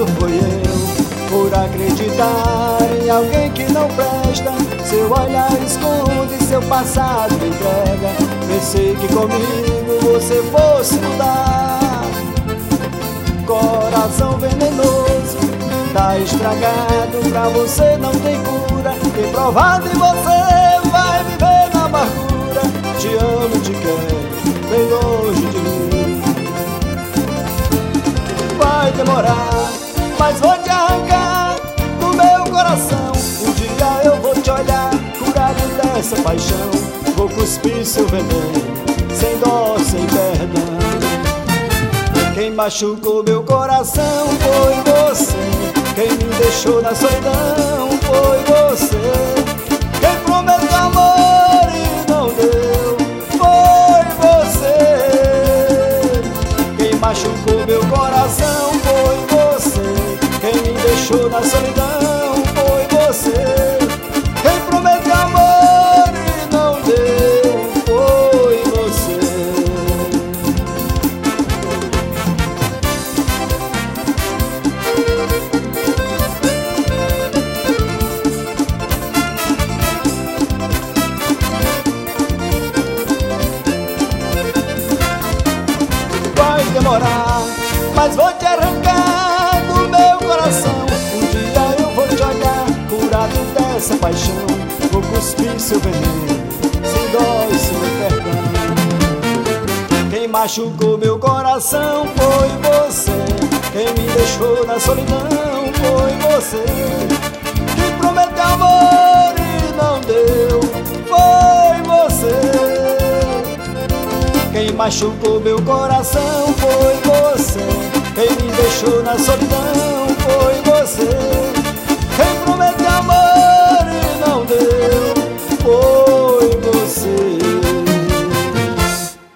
caso foi eu, por acreditar em alguém que não presta. Seu olhar esconde, seu passado entrega. Pensei que comigo você fosse mudar. Coração venenoso, tá estragado, pra você não tem cura. Reprovado e você vai viver na amargura. Te amo, te quero, bem longe de mim. Vai demorar, mas vou te arrancar do meu coração. Um dia eu vou te olhar, curado dessa paixão. Vou cuspir seu veneno, sem dó, sem perdão. Quem machucou meu coração foi você. Quem me deixou na solidão foi você. Quem prometeu amor e não deu foi você. Quem machucou meu coração foi você. Quem me deixou na solidão foi você. Quem prometeu amor e não deu foi você. Vai demorar, mas vou te arrancar do meu coração. Um dia eu vou te olhar, curado dessa paixão. Vou cuspir seu veneno, sem dó e sem perdão. Quem machucou meu coração foi você. Quem me deixou na solidão foi você. Quem prometeu amor e não deu foi você. Quem machucou meu coração foi você. Quem me deixou na solidão